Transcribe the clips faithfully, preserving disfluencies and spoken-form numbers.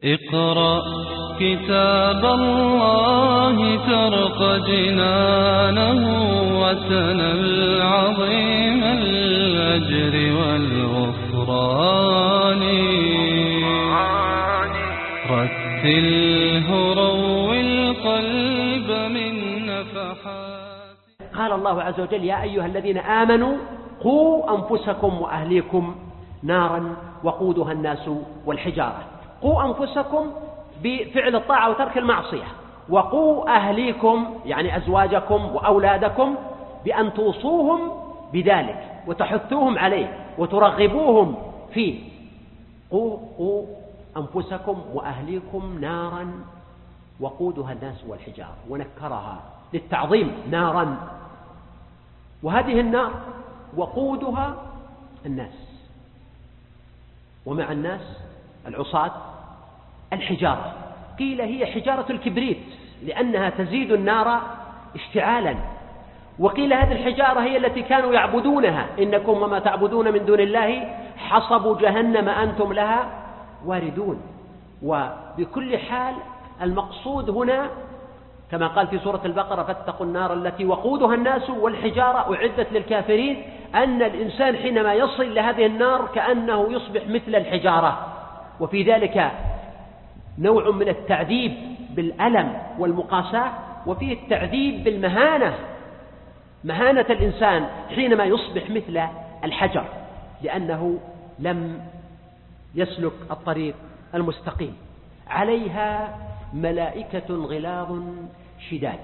اقرأ كتاب الله ترق جنانه وتنل عظيم الأجر والغفران رتله روي القلب من نفحات. قال الله عز وجل: يا أيها الذين آمنوا قوا أنفسكم وأهليكم نارا وقودها الناس والحجارة. قوا أنفسكم بفعل الطاعة وترك المعصية، وقوا أهليكم يعني أزواجكم وأولادكم بأن توصوهم بذلك وتحثوهم عليه وترغبوهم فيه. قوا, قوا أنفسكم وأهليكم نارا وقودها الناس والحجارة، ونكرها للتعظيم نارا، وهذه النار وقودها الناس، ومع الناس العصاة الحجارة. قيل هي حجارة الكبريت لأنها تزيد النار اشتعالا، وقيل هذه الحجارة هي التي كانوا يعبدونها: إنكم وما تعبدون من دون الله حصب جهنم أنتم لها واردون. وبكل حال المقصود هنا كما قال في سورة البقرة: فاتقوا النار التي وقودها الناس والحجارة أعدت للكافرين، أن الإنسان حينما يصل لهذه النار كأنه يصبح مثل الحجارة، وفي ذلك نوع من التعذيب بالألم والمقاساة، وفيه التعذيب بالمهانة، مهانة الإنسان حينما يصبح مثل الحجر لأنه لم يسلك الطريق المستقيم. عليها ملائكة غلاظ شداد،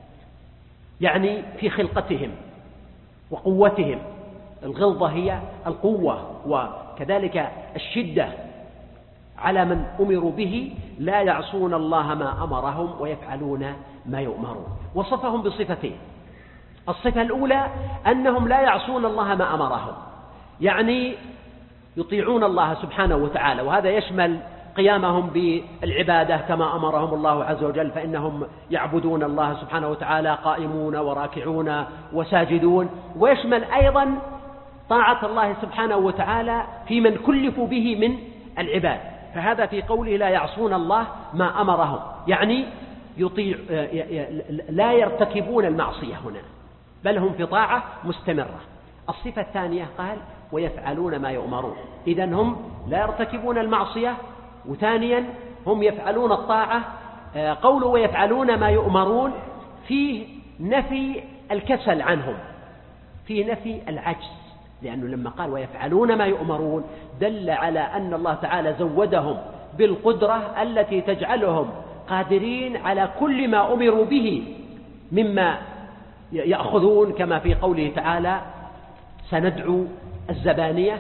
يعني في خلقتهم وقوتهم. الغلظة هي القوة، وكذلك الشدة على من أمروا به، لا يعصون الله ما أمرهم ويفعلون ما يؤمرون. وصفهم بصفتين: الصفة الأولى أنهم لا يعصون الله ما أمرهم، يعني يطيعون الله سبحانه وتعالى، وهذا يشمل قيامهم بالعبادة كما أمرهم الله عز وجل، فإنهم يعبدون الله سبحانه وتعالى قائمون وراكعون وساجدون، ويشمل أيضا طاعة الله سبحانه وتعالى في من كلفوا به من العباد. فهذا في قوله لا يعصون الله ما أمرهم، يعني يطيع لا يرتكبون المعصية هنا، بل هم في طاعة مستمرة. الصفة الثانية قال ويفعلون ما يؤمرون، إذن هم لا يرتكبون المعصية، وثانيا هم يفعلون الطاعة. قوله ويفعلون ما يؤمرون فيه نفي الكسل عنهم، فيه نفي العجز، لأنه لما قال ويفعلون ما يؤمرون دل على أن الله تعالى زودهم بالقدرة التي تجعلهم قادرين على كل ما أمروا به مما يأخذون، كما في قوله تعالى سندعو الزبانية،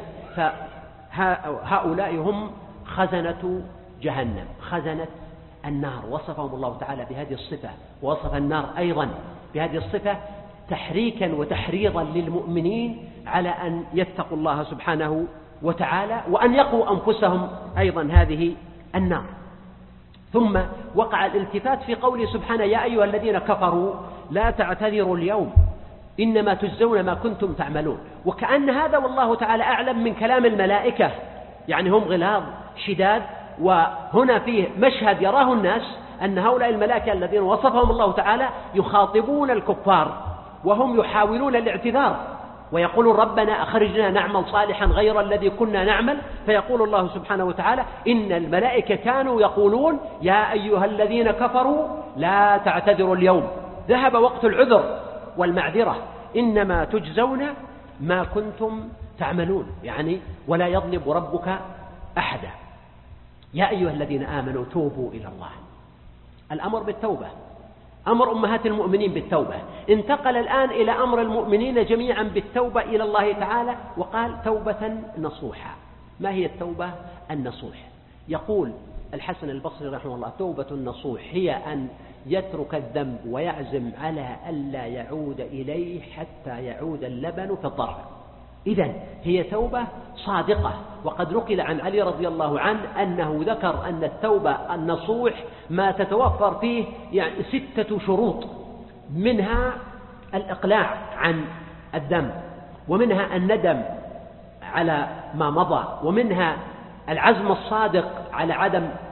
فهؤلاء هم خزنة جهنم، خزنة النار. وصفهم الله تعالى بهذه الصفة، ووصف النار أيضا بهذه الصفة تحريكا وتحريضا للمؤمنين على أن يتقوا الله سبحانه وتعالى، وأن يقوا أنفسهم أيضا هذه النار. ثم وقع الالتفات في قوله سبحانه يا أيها الذين كفروا لا تعتذروا اليوم إنما تجزون ما كنتم تعملون، وكأن هذا والله تعالى أعلم من كلام الملائكة، يعني هم غلاظ شداد. وهنا فيه مشهد يراه الناس أن هؤلاء الملائكة الذين وصفهم الله تعالى يخاطبون الكفار وهم يحاولون الاعتذار ويقولون ربنا أخرجنا نعمل صالحا غير الذي كنا نعمل، فيقول الله سبحانه وتعالى إن الملائكة كانوا يقولون يا أيها الذين كفروا لا تعتذروا اليوم، ذهب وقت العذر والمعذرة، إنما تجزون ما كنتم تعملون، يعني ولا يظلم ربك أحدا. يا أيها الذين آمنوا توبوا إلى الله، الأمر بالتوبة، أمر أمهات المؤمنين بالتوبة، انتقل الآن إلى أمر المؤمنين جميعا بالتوبة إلى الله تعالى، وقال توبة نصوحا. ما هي التوبة النصوح؟ يقول الحسن البصري رحمه الله توبة النصوح هي أن يترك الذنب ويعزم على ألا يعود إليه حتى يعود اللبن في الضرع. إذن هي توبة صادقة. وقد نقل عن علي رضي الله عنه أنه ذكر أن التوبة النصوح ما تتوفر فيه يعني ستة شروط، منها الإقلاع عن الذنب، ومنها الندم على ما مضى، ومنها العزم الصادق على عدم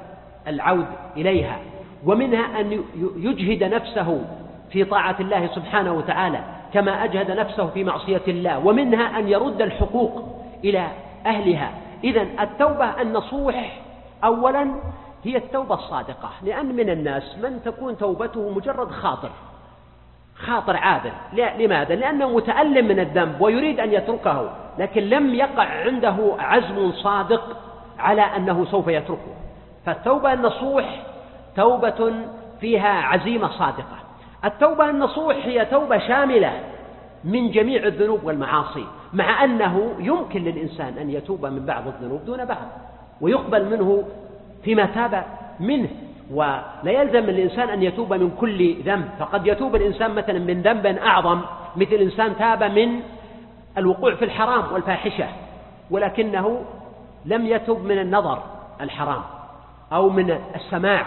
العود إليها، ومنها أن يجهد نفسه في طاعة الله سبحانه وتعالى كما أجهد نفسه في معصية الله، ومنها أن يرد الحقوق إلى أهلها. إذن التوبة النصوح أولا هي التوبة الصادقة، لأن من الناس من تكون توبته مجرد خاطر خاطر عابر. لماذا؟ لأنه متألم من الذنب ويريد أن يتركه، لكن لم يقع عنده عزم صادق على أنه سوف يتركه. فالتوبة النصوح توبة فيها عزيمة صادقة. التوبة النصوح هي توبة شاملة من جميع الذنوب والمعاصي، مع أنه يمكن للإنسان أن يتوب من بعض الذنوب دون بعض ويقبل منه فيما تاب منه، ولا يلزم الإنسان أن يتوب من كل ذنب. فقد يتوب الإنسان مثلا من ذنب أعظم، مثل إنسان تاب من الوقوع في الحرام والفاحشة ولكنه لم يتب من النظر الحرام أو من السماع،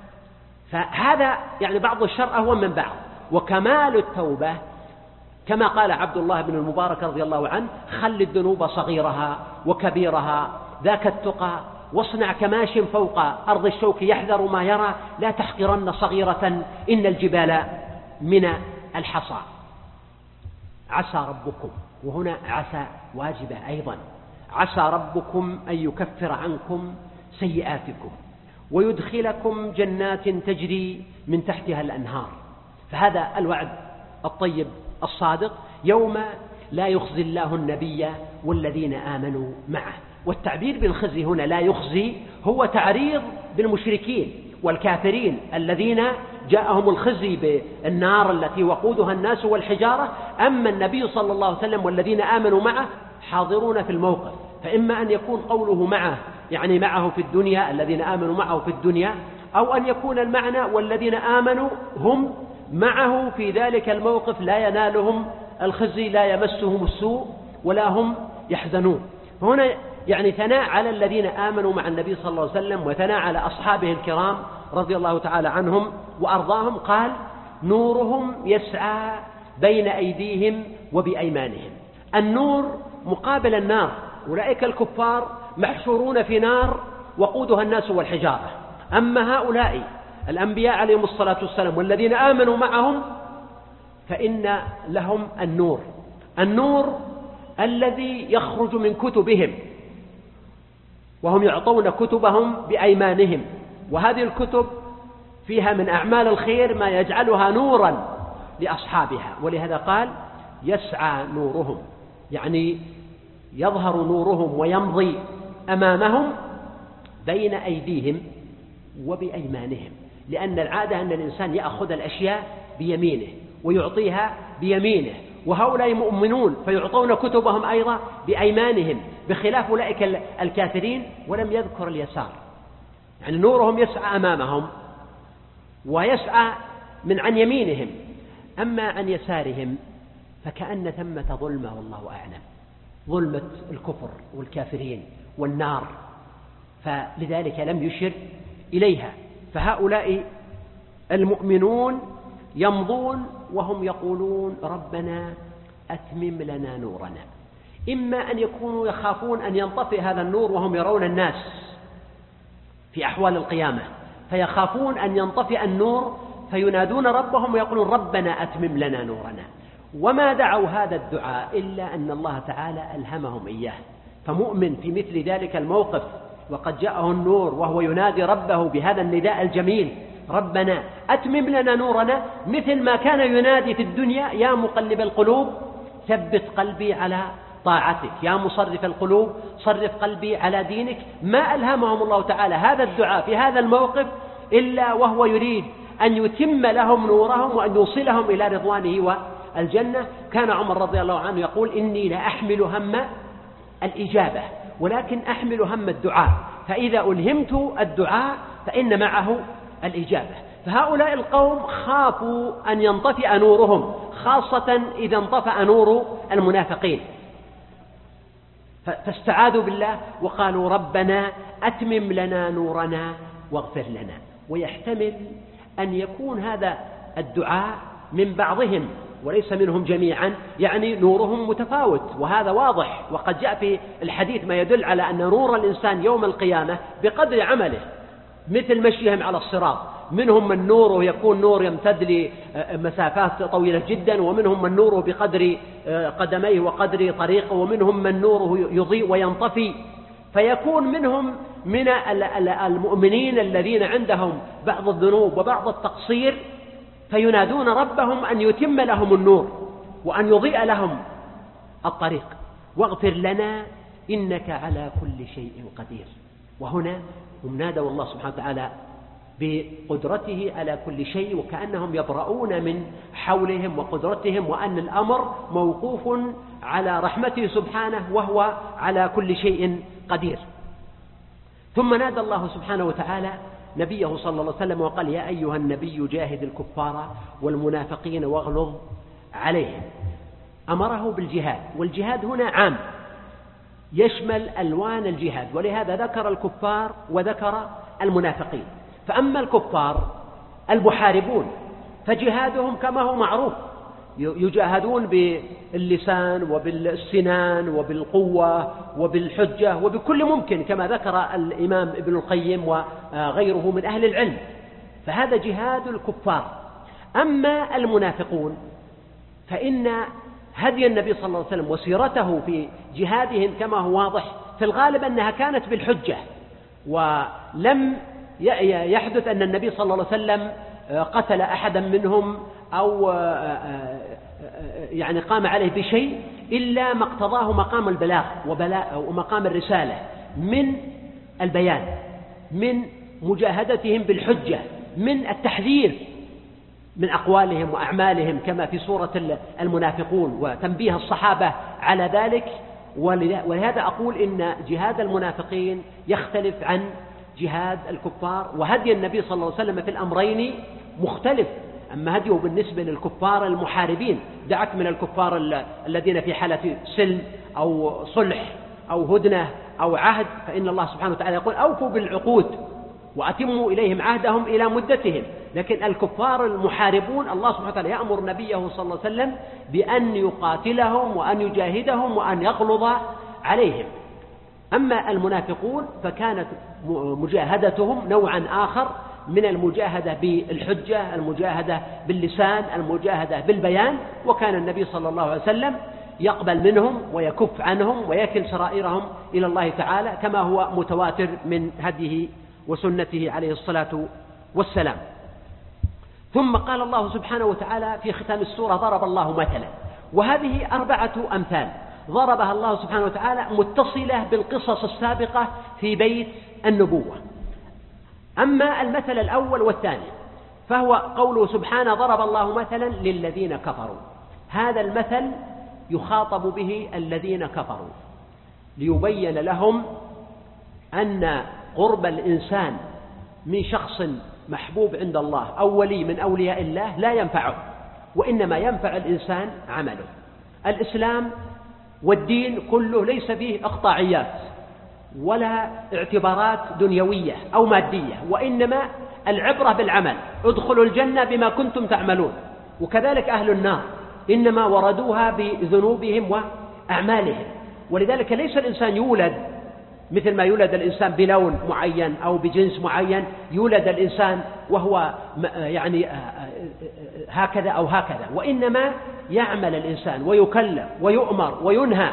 فهذا يعني بعض الشر أهون من بعض. وكمال التوبة كما قال عبد الله بن المبارك رضي الله عنه: خل الذنوب صغيرها وكبيرها ذاك التقى، واصنع كماش فوق أرض الشوك يحذر ما يرى، لا تحقرن صغيرة إن الجبال من الحصى. عسى ربكم، وهنا عسى واجبة أيضا، عسى ربكم أن يكفر عنكم سيئاتكم ويدخلكم جنات تجري من تحتها الأنهار. فهذا الوعد الطيب الصادق يوم لا يخزي الله النبي والذين آمنوا معه. والتعبير بالخزي هنا لا يخزي هو تعريض بالمشركين والكافرين الذين جاءهم الخزي بالنار التي وقودها الناس والحجارة. أما النبي صلى الله عليه وسلم والذين آمنوا معه حاضرون في الموقف، فإما أن يكون قوله معه يعني معه في الدنيا، الذين آمنوا معه في الدنيا، أو أن يكون المعنى والذين آمنوا هم معه في ذلك الموقف لا ينالهم الخزي، لا يمسهم السوء ولا هم يحزنون. هنا يعني ثناء على الذين آمنوا مع النبي صلى الله عليه وسلم وثناء على أصحابه الكرام رضي الله تعالى عنهم وأرضاهم. قال: نورهم يسعى بين أيديهم وبأيمانهم. النور مقابل النار، أولئك الكفار محشورون في نار وقودها الناس والحجارة. أما هؤلاء الأنبياء عليهم الصلاة والسلام والذين آمنوا معهم فإن لهم النور، النور الذي يخرج من كتبهم، وهم يعطون كتبهم بأيمانهم، وهذه الكتب فيها من أعمال الخير ما يجعلها نورا لأصحابها. ولهذا قال: يسعى نورهم، يعني يظهر نورهم ويمضي أمامهم بين أيديهم وبأيمانهم، لأن العادة أن الإنسان يأخذ الأشياء بيمينه ويعطيها بيمينه، وهؤلاء مؤمنون فيعطون كتبهم أيضا بأيمانهم، بخلاف أولئك الكافرين. ولم يذكر اليسار، يعني نورهم يسعى أمامهم ويسعى من عن يمينهم، أما عن يسارهم فكأن ثمة ظلمة والله أعلم، ظلمة الكفر والكافرين والنار، فلذلك لم يشر إليها. فهؤلاء المؤمنون يمضون وهم يقولون: ربنا أتمم لنا نورنا. إما أن يكونوا يخافون أن ينطفئ هذا النور وهم يرون الناس في أحوال القيامة، فيخافون أن ينطفئ النور فينادون ربهم ويقولون: ربنا أتمم لنا نورنا. وما دعوا هذا الدعاء إلا أن الله تعالى ألهمهم إياه. فمؤمن في مثل ذلك الموقف وقد جاءه النور وهو ينادي ربه بهذا النداء الجميل: ربنا أتمم لنا نورنا، مثل ما كان ينادي في الدنيا: يا مقلب القلوب ثبت قلبي على طاعتك، يا مصرف القلوب صرف قلبي على دينك. ما ألهمهم الله تعالى هذا الدعاء في هذا الموقف إلا وهو يريد أن يتم لهم نورهم وأن يوصلهم إلى رضوانه والجنة. كان عمر رضي الله عنه يقول: إني لا أحمل هم الإجابة ولكن أحمل هم الدعاء، فإذا ألهمت الدعاء فإن معه الإجابة. فهؤلاء القوم خافوا أن ينطفئ نورهم، خاصة إذا انطفأ نور المنافقين، فاستعاذوا بالله وقالوا: ربنا أتمم لنا نورنا واغفر لنا. ويحتمل أن يكون هذا الدعاء من بعضهم وليس منهم جميعا، يعني نورهم متفاوت، وهذا واضح. وقد جاء في الحديث ما يدل على أن نور الإنسان يوم القيامة بقدر عمله، مثل مشيهم على الصراط. منهم من نوره يكون نور يمتد لمسافات طويلة جدا، ومنهم من نوره بقدر قدميه وقدر طريقه، ومنهم من نوره يضيء وينطفي. فيكون منهم من المؤمنين الذين عندهم بعض الذنوب وبعض التقصير، فينادون ربهم أن يتم لهم النور وأن يضيء لهم الطريق. واغفر لنا إنك على كل شيء قدير. وهنا هم نادوا الله سبحانه وتعالى بقدرته على كل شيء، وكأنهم يبرؤون من حولهم وقدرتهم، وأن الأمر موقوف على رحمته سبحانه، وهو على كل شيء قدير. ثم نادى الله سبحانه وتعالى نبيه صلى الله عليه وسلم وقال: يا أيها النبي جاهد الكفار والمنافقين واغلظ عليهم. أمره بالجهاد، والجهاد هنا عام يشمل ألوان الجهاد، ولهذا ذكر الكفار وذكر المنافقين. فأما الكفار المحاربون فجهادهم كما هو معروف، يجاهدون باللسان وبالسنان وبالقوة وبالحجة وبكل ممكن، كما ذكر الإمام ابن القيم وغيره من أهل العلم. فهذا جهاد الكفار. أما المنافقون فإن هدي النبي صلى الله عليه وسلم وسيرته في جهادهم كما هو واضح في الغالب أنها كانت بالحجة، ولم يحدث أن النبي صلى الله عليه وسلم قتل أحدا منهم أو يعني قام عليه بشيء إلا ما اقتضاه مقام البلاغ ومقام الرسالة من البيان، من مجاهدتهم بالحجة، من التحذير من أقوالهم وأعمالهم كما في سورة المنافقون، وتنبيه الصحابة على ذلك. ولهذا أقول إن جهاد المنافقين يختلف عن جهاد الكفار، وهدي النبي صلى الله عليه وسلم في الأمرين مختلف. أما هديه بالنسبة للكفار المحاربين، دعك من الكفار الذين في حالة سلم أو صلح أو هدنة أو عهد، فإن الله سبحانه وتعالى يقول: أوفوا بالعقود وأتموا إليهم عهدهم إلى مدتهم. لكن الكفار المحاربون الله سبحانه وتعالى يأمر نبيه صلى الله عليه وسلم بأن يقاتلهم وأن يجاهدهم وأن يغلظ عليهم. أما المنافقون فكانت مجاهدتهم نوعا آخر من المجاهدة بالحجة، المجاهدة باللسان، المجاهدة بالبيان. وكان النبي صلى الله عليه وسلم يقبل منهم ويكف عنهم ويكل سرائرهم إلى الله تعالى، كما هو متواتر من هديه وسنته عليه الصلاة والسلام. ثم قال الله سبحانه وتعالى في ختام السورة: ضرب الله مثلا. وهذه أربعة أمثال ضربها الله سبحانه وتعالى متصلة بالقصص السابقة في بيت النبوة. أما المثل الأول والثاني فهو قوله سبحانه: ضرب الله مثلا للذين كفروا. هذا المثل يخاطب به الذين كفروا ليبين لهم أن قرب الإنسان من شخص محبوب عند الله أو ولي من أولياء الله لا ينفعه، وإنما ينفع الإنسان عمله. الإسلام والدين كله ليس فيه إقطاعيات ولا اعتبارات دنيوية أو مادية، وإنما العبرة بالعمل. ادخلوا الجنة بما كنتم تعملون. وكذلك أهل النار إنما وردوها بذنوبهم وأعمالهم. ولذلك ليس الإنسان يولد مثل ما يولد الإنسان بلون معين أو بجنس معين، يولد الإنسان وهو يعني هكذا أو هكذا، وإنما يعمل الإنسان ويكلف ويؤمر وينهى.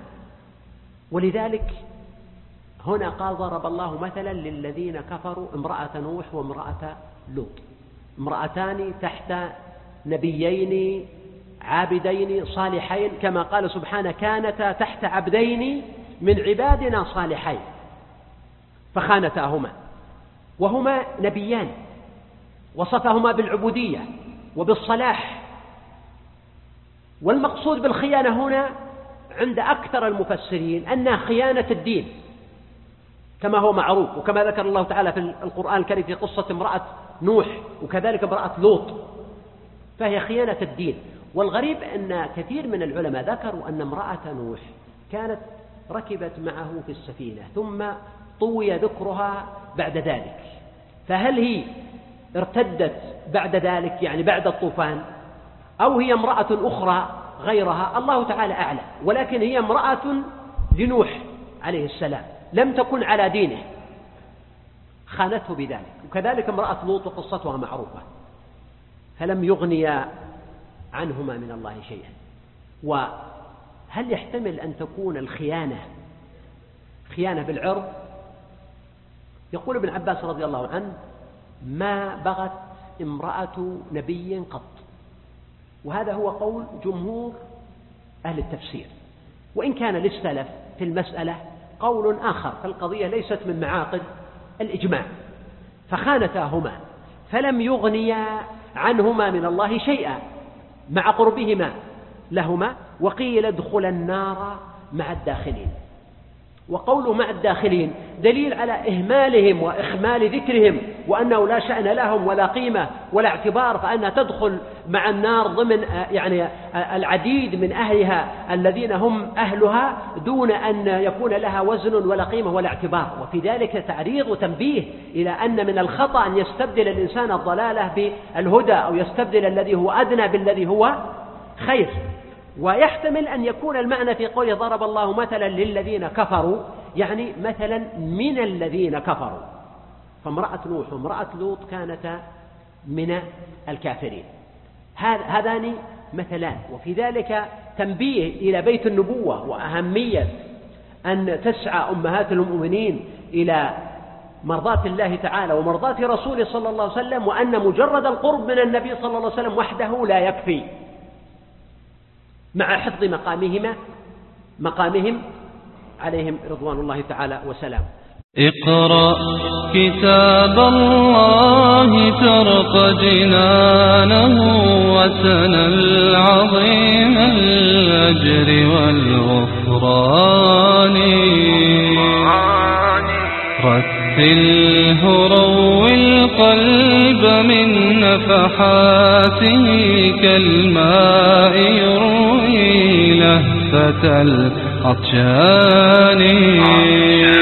ولذلك هنا قال: ضرب الله مثلا للذين كفروا امرأة نوح وامرأة لوط، امرأتان تحت نبيين عابدين صالحين، كما قال سبحانه: كانتا تحت عبدين من عبادنا صالحين فخانتاهما، وهما نبيان وصفهما بالعبودية وبالصلاح. والمقصود بالخيانة هنا عند أكثر المفسرين أنها خيانة الدين كما هو معروف، وكما ذكر الله تعالى في القرآن الكريم في قصة امرأة نوح وكذلك امرأة لوط، فهي خيانة الدين. والغريب أن كثير من العلماء ذكروا أن امرأة نوح كانت ركبت معه في السفينة ثم طوي ذكرها بعد ذلك، فهل هي ارتدت بعد ذلك يعني بعد الطوفان، أو هي امرأة أخرى غيرها؟ الله تعالى أعلم. ولكن هي امرأة لنوح عليه السلام، لم تكن على دينه، خانته بذلك. وكذلك امرأة لوط قصتها معروفة، فلم يغنيا عنهما من الله شيئا. وهل يحتمل أن تكون الخيانة خيانة بالعرض؟ يقول ابن عباس رضي الله عنه: ما بغت امرأة نبي قط. وهذا هو قول جمهور أهل التفسير، وإن كان للسلف في المسألة قول آخر، فالقضية ليست من معاقد الإجماع. فخانتاهما فلم يغنيا عنهما من الله شيئا مع قربهما لهما، وقيل ادخل النار مع الداخلين. وقوله مع الداخلين دليل على إهمالهم وإخمال ذكرهم، وأنه لا شأن لهم ولا قيمة ولا اعتبار، فأنها تدخل مع النار ضمن يعني العديد من أهلها الذين هم أهلها دون أن يكون لها وزن ولا قيمة ولا اعتبار. وفي ذلك تعريض وتنبيه إلى أن من الخطأ أن يستبدل الإنسان الضلالة بالهدى، أو يستبدل الذي هو أدنى بالذي هو خير. ويحتمل أن يكون المعنى في قوله ضرب الله مثلا للذين كفروا، يعني مثلا من الذين كفروا، فامرأة نوح وامرأة لوط كانتا من الكافرين. هذان مثلان. وفي ذلك تنبيه إلى بيت النبوة وأهمية أن تسعى أمهات المؤمنين إلى مرضاة الله تعالى ومرضاة رسوله صلى الله عليه وسلم، وأن مجرد القرب من النبي صلى الله عليه وسلم وحده لا يكفي، مع حفظ مقامهما مقامهم عليهم رضوان الله تعالى وسلام. اقرأ كتاب الله ترق جنانه، وسنى العظيم الأجر والغفران. رتله روي القلب من نفحاته، كالماء يروي لهفة العطشان.